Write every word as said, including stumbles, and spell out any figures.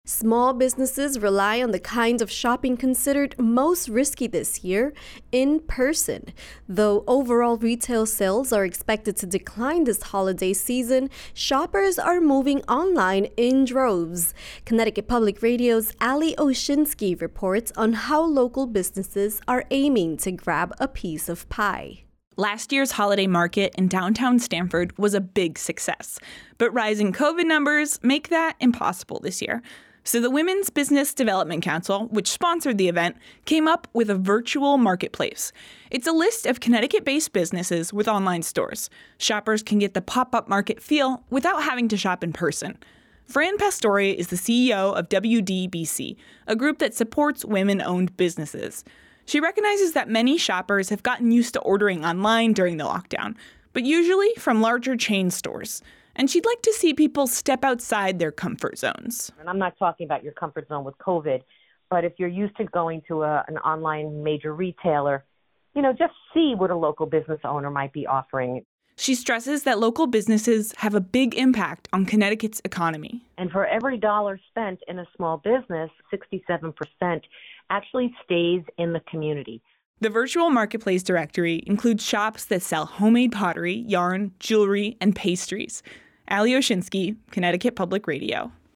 Small businesses rely on the kind of shopping considered most risky this year, in person. Though overall retail sales are expected to decline this holiday season, shoppers are moving online in droves. Connecticut Public Radio's Ali Oshinsky reports on how local businesses are aiming to grab a piece of pie. Last year's holiday market in downtown Stamford was a big success, but rising COVID numbers make that impossible this year. So the Women's Business Development Council, which sponsored the event, came up with a virtual marketplace. It's a list of Connecticut-based businesses with online stores. Shoppers can get the pop-up market feel without having to shop in person. Fran Pastore is the C E O of W D B C, a group that supports women-owned businesses. She recognizes that many shoppers have gotten used to ordering online during the lockdown, but usually from larger chain stores. And she'd like to see people step outside their comfort zones. And I'm not talking about your comfort zone with COVID, but if you're used to going to a, an online major retailer, you know, just see what a local business owner might be offering. She stresses that local businesses have a big impact on Connecticut's economy. And for every dollar spent in a small business, sixty-seven percent actually stays in the community. The virtual marketplace directory includes shops that sell homemade pottery, yarn, jewelry, and pastries. Ali Oshinsky, Connecticut Public Radio.